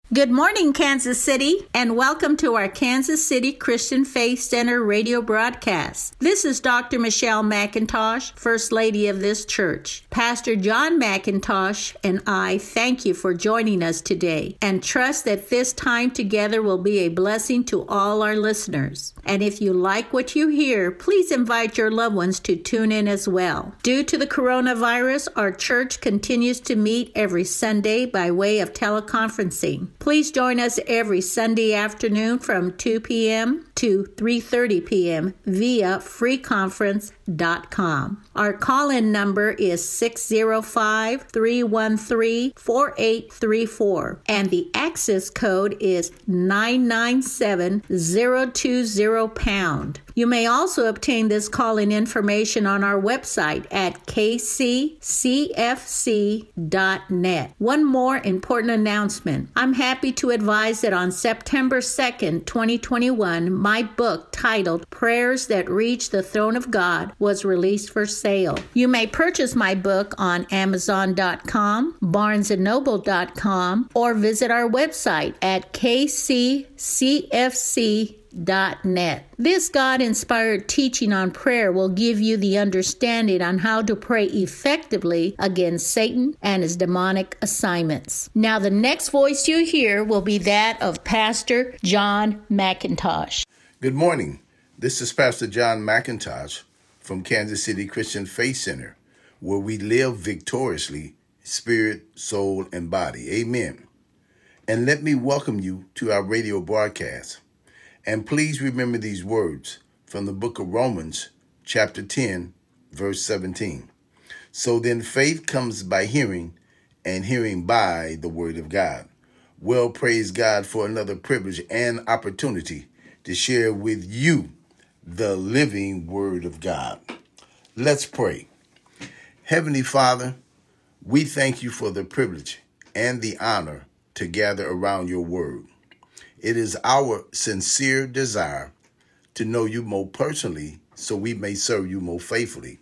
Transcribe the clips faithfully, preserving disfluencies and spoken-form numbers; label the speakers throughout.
Speaker 1: Good morning, Kansas City, and welcome to our Kansas City Christian Faith Center radio broadcast. This is Doctor Michelle McIntosh, First Lady of this church. Pastor John McIntosh and I thank you for joining us today and trust that this time together will be a blessing to all our listeners. And if you like what you hear, please invite your loved ones to tune in as well. Due to the coronavirus, our church continues to meet every Sunday by way of teleconferencing. Please join us every Sunday afternoon from two p.m. to three thirty p.m. via free conference dot com. Our call-in number is six oh five, three one three, four eight three four and the access code is nine nine seven zero two zero pound. You may also obtain this call-in information on our website at k c c f c dot net. One more important announcement. I'm happy to advise that on September second, twenty twenty-one, my book titled Prayers That Reach the Throne of God was released for sale. You may purchase my book on amazon dot com, barnes and noble dot com, or visit our website at k c c f c dot net. This God-inspired teaching on prayer will give you the understanding on how to pray effectively against Satan and his demonic assignments. Now, the next voice you hear will be that of Pastor John McIntosh.
Speaker 2: Good morning. This is Pastor John McIntosh from Kansas City Christian Faith Center, where we live victoriously, spirit, soul, and body. Amen. And let me welcome you to our radio broadcast. And please remember these words from the book of Romans, chapter ten, verse seventeen. So then faith comes by hearing, and hearing by the word of God. Well, praise God for another privilege and opportunity to share with you the living word of God. Let's pray. Heavenly Father, we thank you for the privilege and the honor to gather around your word. It is our sincere desire to know you more personally so we may serve you more faithfully.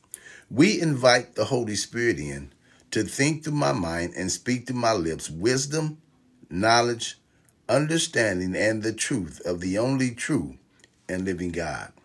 Speaker 2: We invite the Holy Spirit in to think through my mind and speak through my lips wisdom, knowledge, understanding, and the truth of the only true and living God.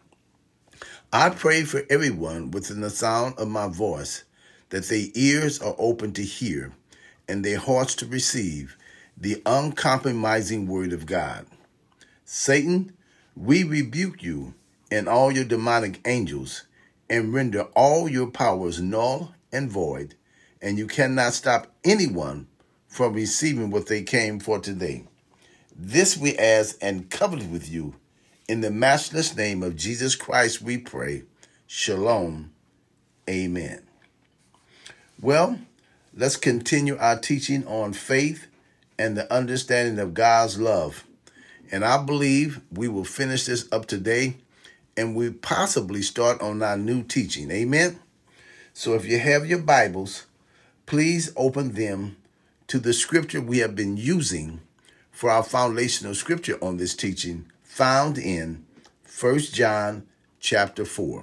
Speaker 2: I pray for everyone within the sound of my voice that their ears are open to hear and their hearts to receive the uncompromising word of God. Satan, we rebuke you and all your demonic angels and render all your powers null and void, and you cannot stop anyone from receiving what they came for today. This we ask and covenant with you. In the matchless name of Jesus Christ we pray. Shalom. Amen. Well, let's continue our teaching on faith and the understanding of God's love. And I believe we will finish this up today and we possibly start on our new teaching. Amen. So if you have your Bibles, please open them to the scripture we have been using for our foundational scripture on this teaching, found in First John chapter four.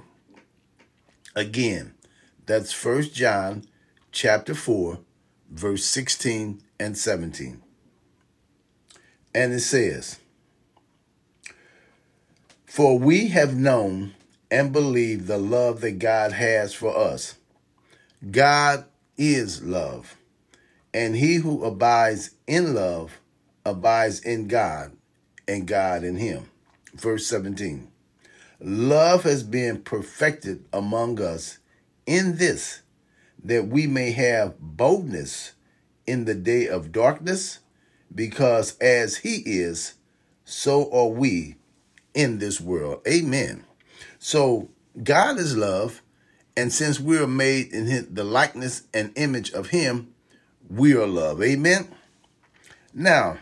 Speaker 2: Again, that's First John chapter four, verse sixteen and seventeen. And it says, For we have known and believed the love that God has for us. God is love, and he who abides in love abides in God, and God in him. Verse seventeen. Love has been perfected among us in this, that we may have boldness in the day of darkness, because as he is, so are we in this world. Amen. So God is love, and since we are made in his, the likeness and image of him, we are love. Amen. Now,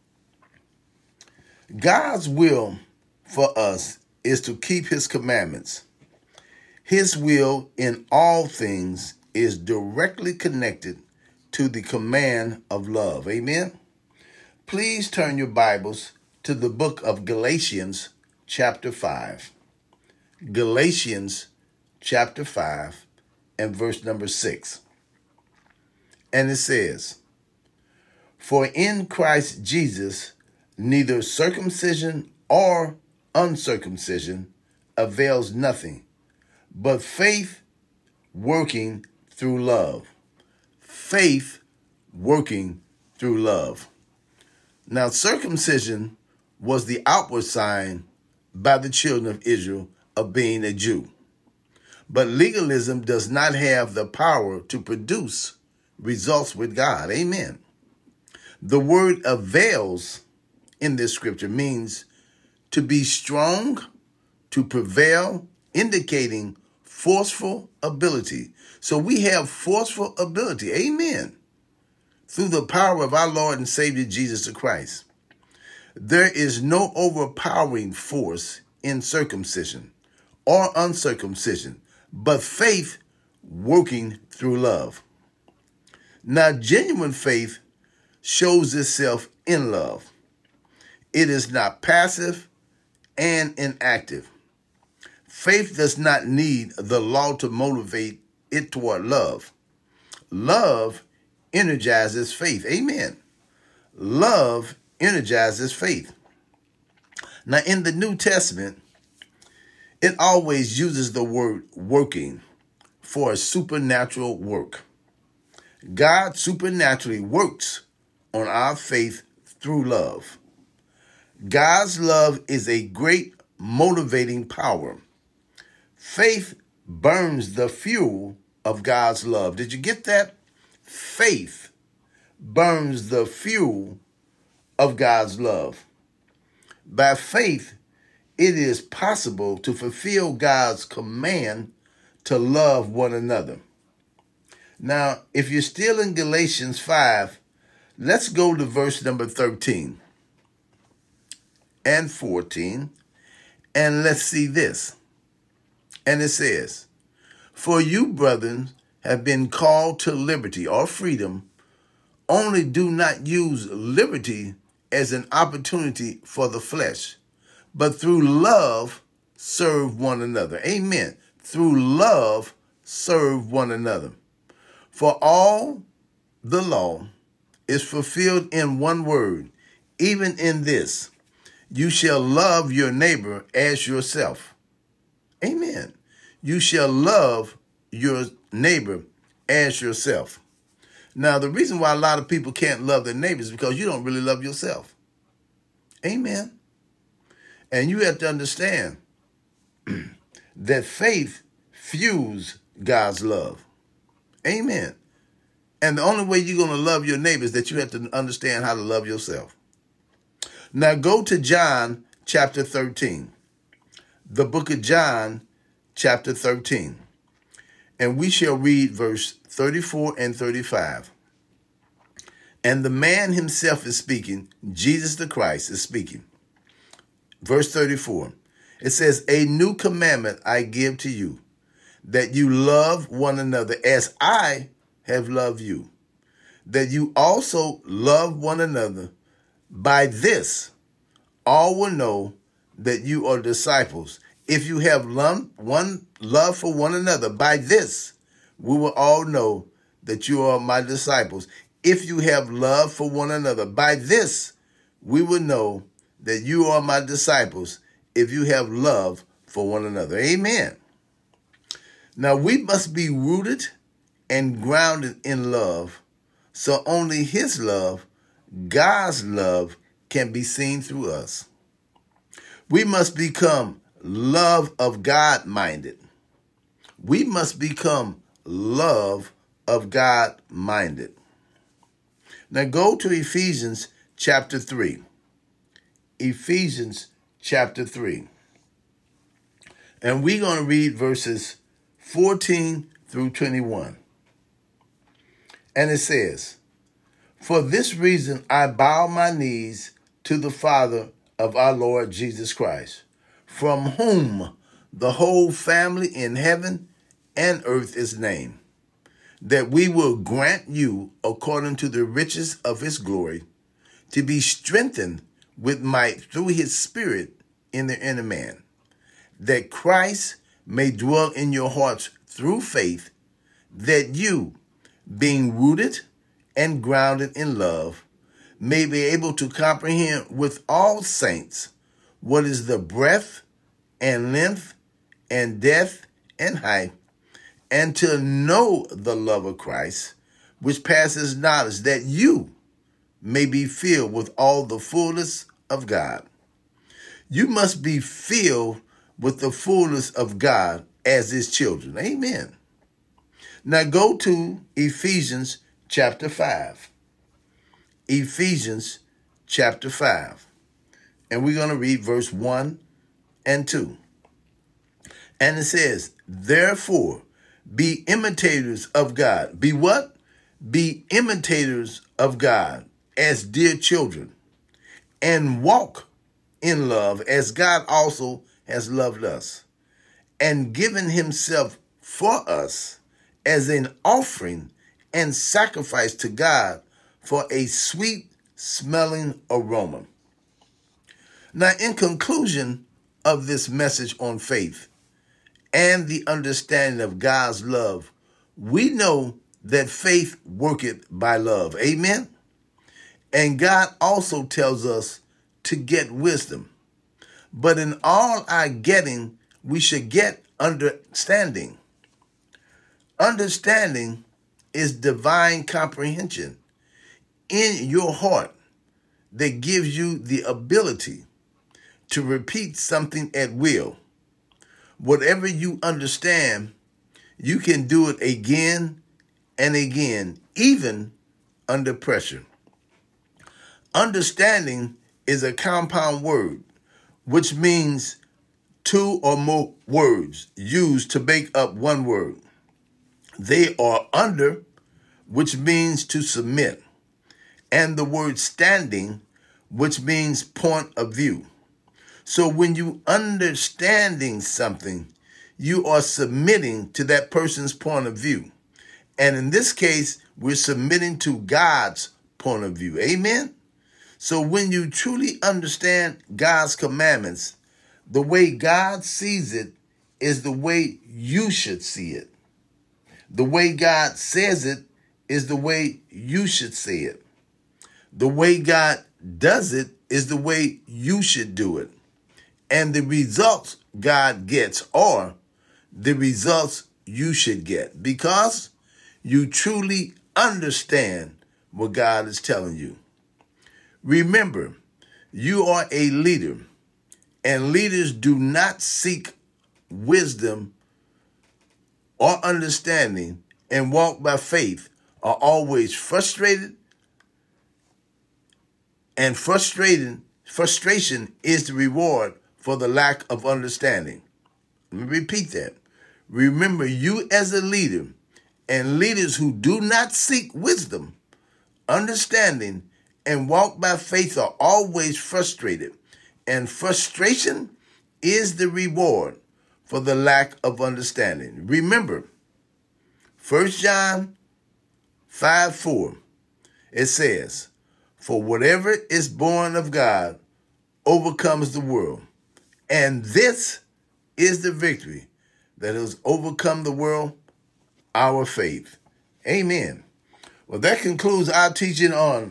Speaker 2: God's will for us is to keep his commandments. His will in all things is directly connected to the command of love. Amen. Please turn your Bibles to the book of Galatians chapter five. Galatians chapter five and verse number six. And it says, For in Christ Jesus, neither circumcision or uncircumcision avails nothing, but faith working through love. Faith working through love. Now, circumcision was the outward sign by the children of Israel of being a Jew. But legalism does not have the power to produce results with God. Amen. The word avails in this scripture means to be strong, to prevail, indicating forceful ability. So we have forceful ability. Amen. Through the power of our Lord and Savior Jesus Christ. There is no overpowering force in circumcision or uncircumcision, but faith working through love. Now, genuine faith shows itself in love. It is not passive and inactive. Faith does not need the law to motivate it toward love. Love energizes faith. Amen. Love energizes faith. Now, in the New Testament, it always uses the word working for a supernatural work. God supernaturally works on our faith through love. God's love is a great motivating power. Faith burns the fuel of God's love. Did you get that? Faith burns the fuel of God's love. By faith, it is possible to fulfill God's command to love one another. Now, if you're still in Galatians five, let's go to verse number thirteen and fourteen, and let's see this. And it says, "For you, brethren, have been called to liberty or freedom, only do not use liberty as an opportunity for the flesh, but through love serve one another." Amen. Through love serve one another. For all the law is fulfilled in one word, even in this: you shall love your neighbor as yourself. Amen. You shall love your neighbor as yourself. Now, the reason why a lot of people can't love their neighbors is because you don't really love yourself. Amen. And you have to understand that faith fuels God's love. Amen. And the only way you're going to love your neighbor is that you have to understand how to love yourself. Now go to John chapter thirteen. The book of John chapter thirteen. And we shall read verse thirty-four and thirty-five. And the man himself is speaking. Jesus the Christ is speaking. Verse thirty-four. It says, "A new commandment I give to you, that you love one another as I have loved you, that you also love one another. By this, all will know that you are disciples, if you have love, one love for one another. By this, we will all know that you are my disciples, if you have love for one another. By this, we will know that you are my disciples, if you have love for one another." Amen. Now, we must be rooted and grounded in love, so only his love, God's love, can be seen through us. We must become love of God minded. We must become love of God minded. Now go to Ephesians chapter three. Ephesians chapter three. And we're going to read verses fourteen through twenty-one. And it says, "For this reason I bow my knees to the Father of our Lord Jesus Christ, from whom the whole family in heaven and earth is named, that we will grant you, according to the riches of his glory, to be strengthened with might through his Spirit in the inner man, that Christ may dwell in your hearts through faith, that you, being rooted and grounded in love, may be able to comprehend with all saints what is the breadth and length and depth and height, and to know the love of Christ, which passes knowledge, that you may be filled with all the fullness of God. You must be filled with the fullness of God as his children. Amen. Now go to Ephesians chapter five. Ephesians chapter five. And we're going to read verse one and two. And it says, therefore, be imitators of God. Be what? Be imitators of God as dear children, and walk in love as God also has loved us, and given himself for us as an offering and sacrifice to God for a sweet smelling aroma. Now, in conclusion of this message on faith and the understanding of God's love, we know that faith worketh by love. Amen. And God also tells us to get wisdom. But in all our getting, we should get understanding. Understanding is divine comprehension in your heart that gives you the ability to repeat something at will. Whatever you understand, you can do it again and again, even under pressure. Understanding is a compound word, which means two or more words used to make up one word. They are under, which means to submit, and the word standing, which means point of view. So when you understanding something, you are submitting to that person's point of view. And in this case, we're submitting to God's point of view. Amen? So when you truly understand God's commandments, the way God sees it is the way you should see it. The way God says it is the way you should say it. The way God does it is the way you should do it. And the results God gets are the results you should get, because you truly understand what God is telling you. Remember, you are a leader, and leaders do not seek wisdom or understanding and walk by faith, are always frustrated, and frustrating, frustration is the reward for the lack of understanding. Let me repeat that. Remember, you as a leader, and leaders who do not seek wisdom, understanding, and walk by faith are always frustrated, and frustration is the reward for the lack of understanding. Remember, First John five four, it says, for whatever is born of God overcomes the world, and this is the victory that has overcome the world, our faith. Amen. Well, that concludes our teaching on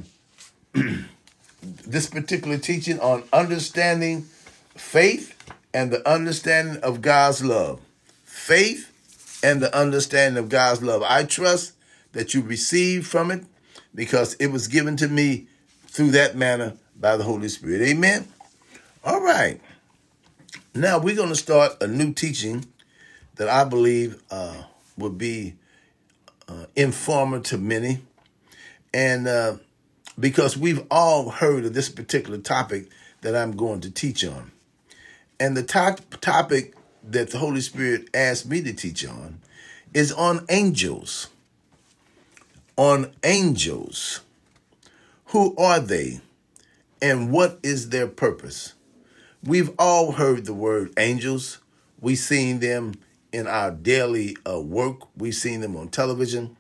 Speaker 2: this particular teaching on understanding faith and the understanding of God's love. Faith and the understanding of God's love. I trust that you received from it because it was given to me through that manner by the Holy Spirit. Amen. All right. Now we're going to start a new teaching that I believe uh, will be uh, informative to many. And uh, because we've all heard of this particular topic that I'm going to teach on. And the top topic that the Holy Spirit asked me to teach on is on angels. On angels. Who are they and what is their purpose? We've all heard the word angels. We've seen them in our daily uh, work. We've seen them on television.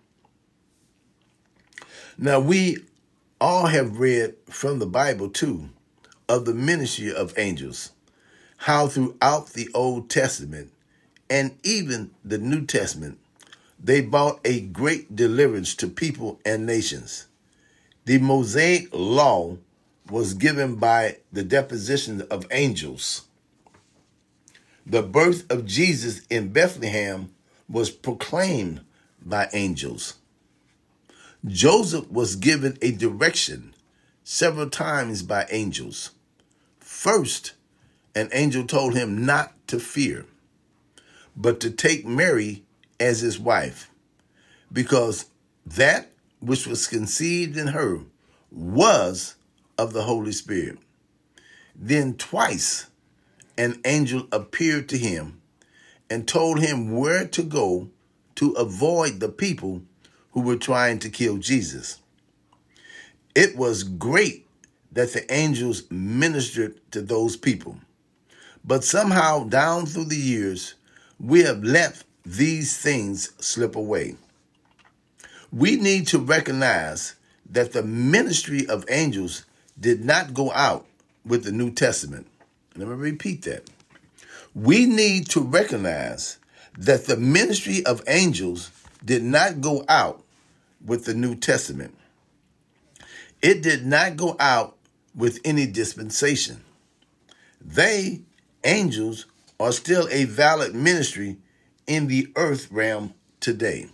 Speaker 2: Now, we all have read from the Bible, too, of the ministry of angels, how throughout the Old Testament and even the New Testament, they brought a great deliverance to people and nations. The Mosaic law was given by the deposition of angels. The birth of Jesus in Bethlehem was proclaimed by angels. Joseph was given a direction several times by angels. First, an angel told him not to fear, but to take Mary as his wife, because that which was conceived in her was of the Holy Spirit. Then twice an angel appeared to him and told him where to go to avoid the people who were trying to kill Jesus. It was great that the angels ministered to those people, but somehow down through the years, we have let these things slip away. We need to recognize that the ministry of angels did not go out with the New Testament. Let me repeat that. We need to recognize that the ministry of angels did not go out with the New Testament. It did not go out with any dispensation. They, angels, are still a valid ministry in the earth realm today.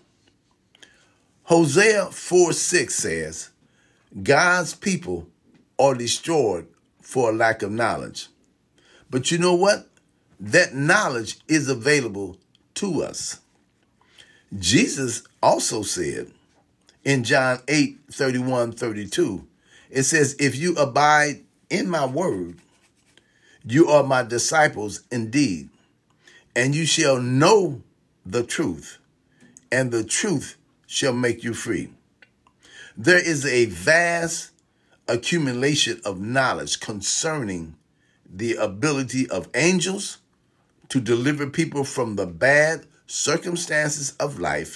Speaker 2: Hosea four six says, God's people are destroyed for a lack of knowledge. But you know what? That knowledge is available to us. Jesus also said in John eight thirty-one thirty-two, it says, if you abide in my word, you are my disciples indeed, and you shall know the truth, and the truth shall make you free. There is a vast accumulation of knowledge concerning the ability of angels to deliver people from the bad circumstances of life,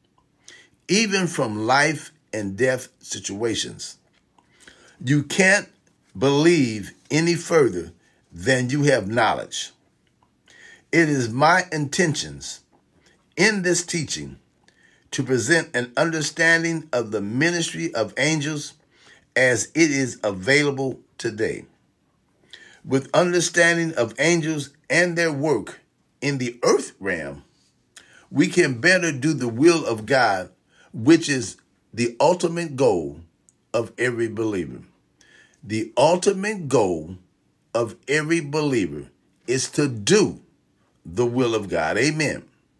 Speaker 2: even from life and death situations. You can't believe any further than you have knowledge. It is my intentions in this teaching to present an understanding of the ministry of angels as it is available today. With understanding of angels and their work in the earth realm, we can better do the will of God, which is the ultimate goal of every believer. The ultimate goal of every believer is to do the will of God. Amen.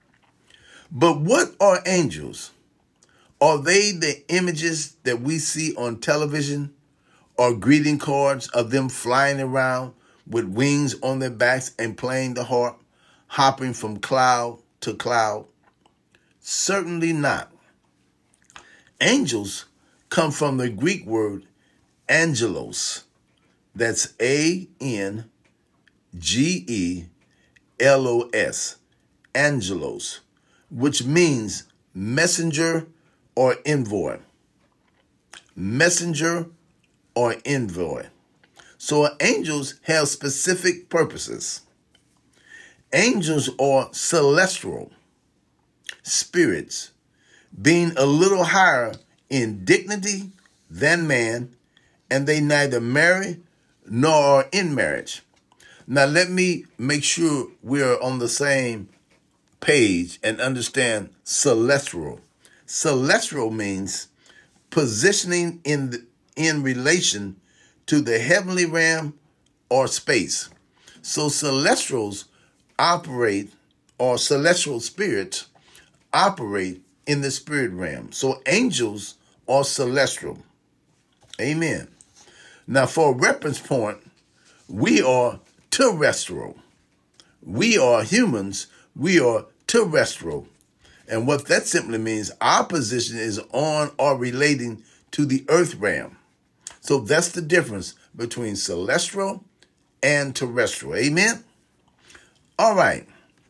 Speaker 2: But what are angels? Are they the images that we see on television, or greeting cards of them flying around with wings on their backs and playing the harp, hopping from cloud to cloud? Certainly not. Angels come from the Greek word angelos. That's A N G E L O S, angelos, which means messenger or envoy. Messenger or envoy. So angels have specific purposes. Angels are celestial spirits, being a little higher in dignity than man, and they neither marry nor are in marriage. Now, let me make sure we're on the same page and understand celestial. Celestial means positioning in the, in relation to the heavenly realm or space. So celestials operate, or celestial spirits operate in the spirit realm. So angels are celestial. Amen. Now, for a reference point, we are terrestrial. We are humans. We are terrestrial. And what that simply means, our position is on or relating to the earth realm. So that's the difference between celestial and terrestrial. Amen? All right.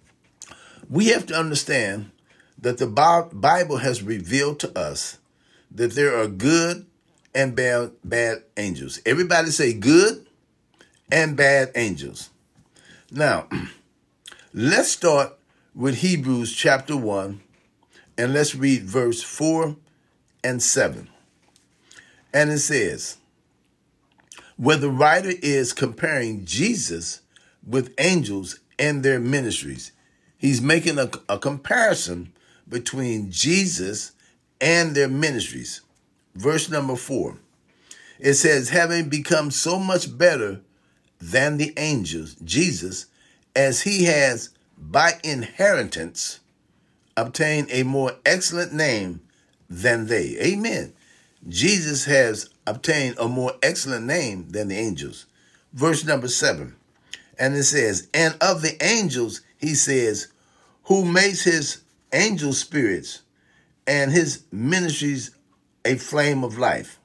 Speaker 2: We have to understand that the Bible has revealed to us that there are good and bad, bad angels. Everybody say good and bad angels. Now, let's start with Hebrews chapter one, and let's read verse four and seven. And it says, where the writer is comparing Jesus with angels and their ministries. He's making a, a comparison between Jesus and their ministries. Verse number four, it says, having become so much better than the angels, Jesus, as he has by inheritance obtained a more excellent name than they. Amen. Jesus has obtained a more excellent name than the angels. Verse number seven, and it says, and of the angels, he says, who makes his angel spirits and his ministries a flame of life.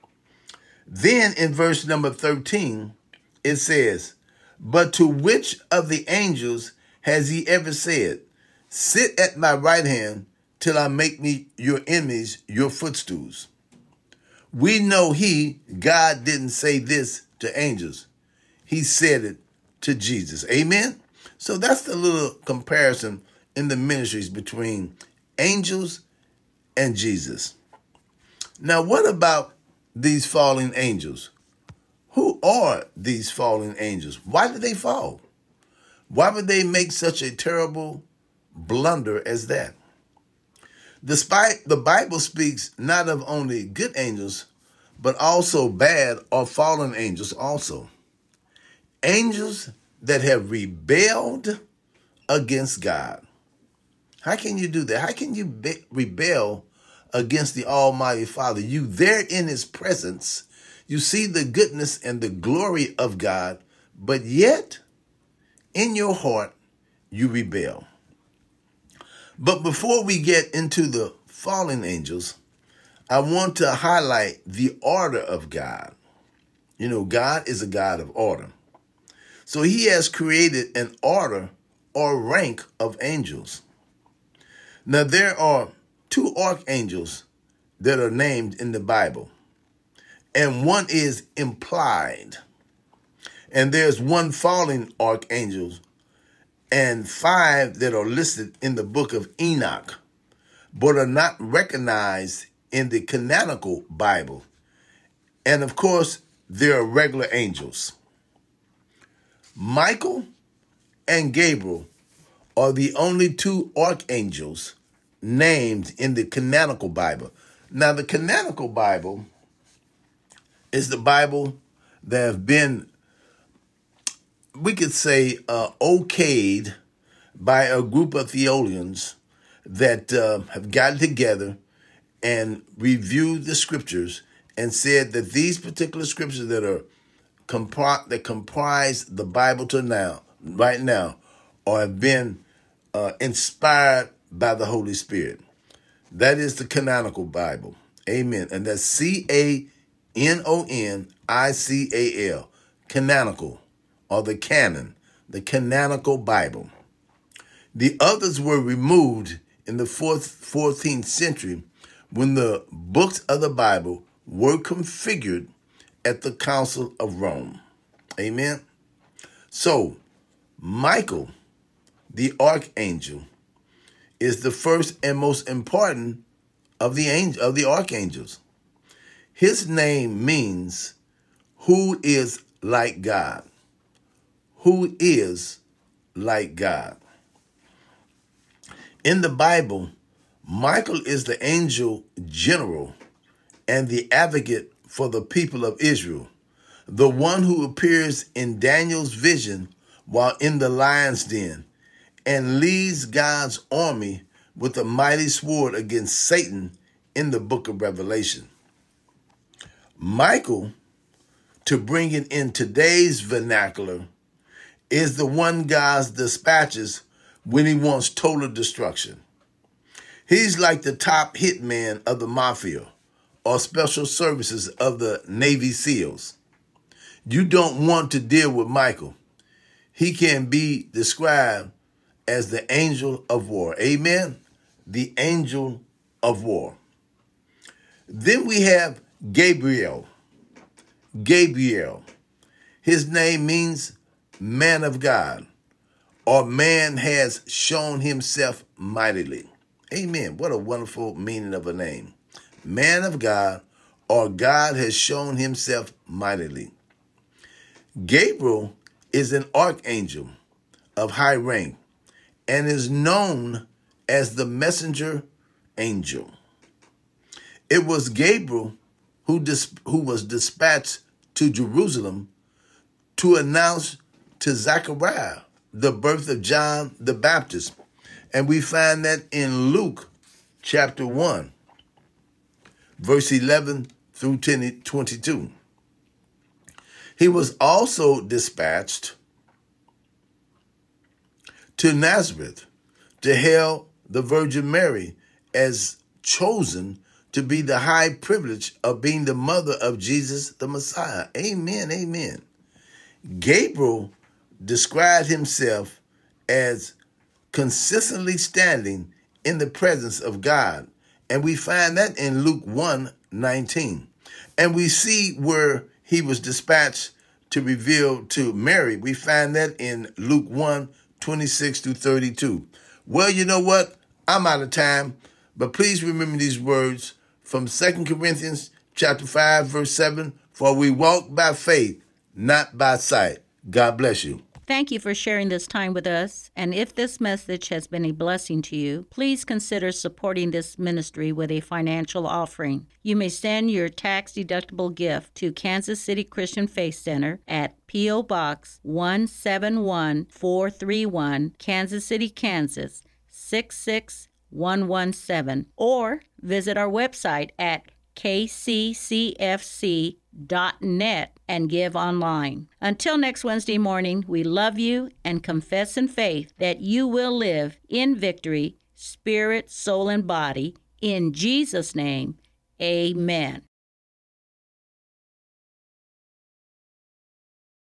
Speaker 2: Then in verse number thirteen, it says, but to which of the angels has he ever said, sit at my right hand till I make me your enemies your footstools? We know he, God, didn't say this to angels. He said it to Jesus. Amen? So that's the little comparison in the ministries between angels and Jesus. Now, what about these fallen angels? Who are these fallen angels? Why did they fall? Why would they make such a terrible blunder as that? Despite the Bible speaks not of only good angels, but also bad or fallen angels also. Angels that have rebelled against God. How can you do that? How can you be- rebel against the Almighty Father? You there in his presence, you see the goodness and the glory of God, but yet in your heart, you rebel. But before we get into the fallen angels, I want to highlight the order of God. You know, God is a God of order. So he has created an order or rank of angels. Now, there are two archangels that are named in the Bible, and one is implied. And there's one fallen archangel and five that are listed in the book of Enoch, but are not recognized in the canonical Bible. And of course, there are regular angels. Michael and Gabriel are the only two archangels named in the canonical Bible. Now, the canonical Bible is the Bible that have been, we could say, uh, okayed by a group of theologians that uh, have gotten together and reviewed the scriptures and said that these particular scriptures that are compri- that comprise the Bible to now, right now, or have been uh, inspired by the Holy Spirit. That is the canonical Bible. Amen. And that's C A N O N I C A L, canonical, or the canon, the canonical Bible. The others were removed in the fourth, fourteenth century when the books of the Bible were configured at the Council of Rome. Amen. So, Michael, the archangel, is the first and most important of the angel, of the archangels. His name means who is like God. Who is like God. In the Bible, Michael is the angel general and the advocate for the people of Israel, the one who appears in Daniel's vision while in the lion's den and leads God's army with a mighty sword against Satan in the book of Revelation. Michael, to bring it in today's vernacular, is the one God dispatches when he wants total destruction. He's like the top hitman of the mafia or special services of the Navy SEALs. You don't want to deal with Michael. He can be described as the angel of war. Amen? The angel of war. Then we have Gabriel. Gabriel. His name means man of God, or man has shown himself mightily. Amen. What a wonderful meaning of a name. Man of God, or God has shown himself mightily. Gabriel is an archangel of high rank and is known as the messenger angel. It was Gabriel who, dis- who was dispatched to Jerusalem to announce to Zechariah the birth of John the Baptist. And we find that in Luke chapter one, verse eleven through twenty-two. He was also dispatched to Nazareth to hail the Virgin Mary as chosen to be the high privilege of being the mother of Jesus the Messiah. Amen, amen. Gabriel described himself as consistently standing in the presence of God. And we find that in Luke one nineteen. And we see where he was dispatched to reveal to Mary. We find that in Luke one twenty-six through thirty-two. Well, you know what? I'm out of time, but please remember these words from Second Corinthians chapter five, verse seven. For we walk by faith, not by sight. God bless you.
Speaker 1: Thank you for sharing this time with us. And if this message has been a blessing to you, please consider supporting this ministry with a financial offering. You may send your tax-deductible gift to Kansas City Christian Faith Center at P O. Box one seven one four three one, Kansas City, Kansas six six one one seven, or visit our website at k c c f c dot net and give online. Until next Wednesday morning, we love you and confess in faith that you will live in victory, spirit, soul, and body. In Jesus' name, amen.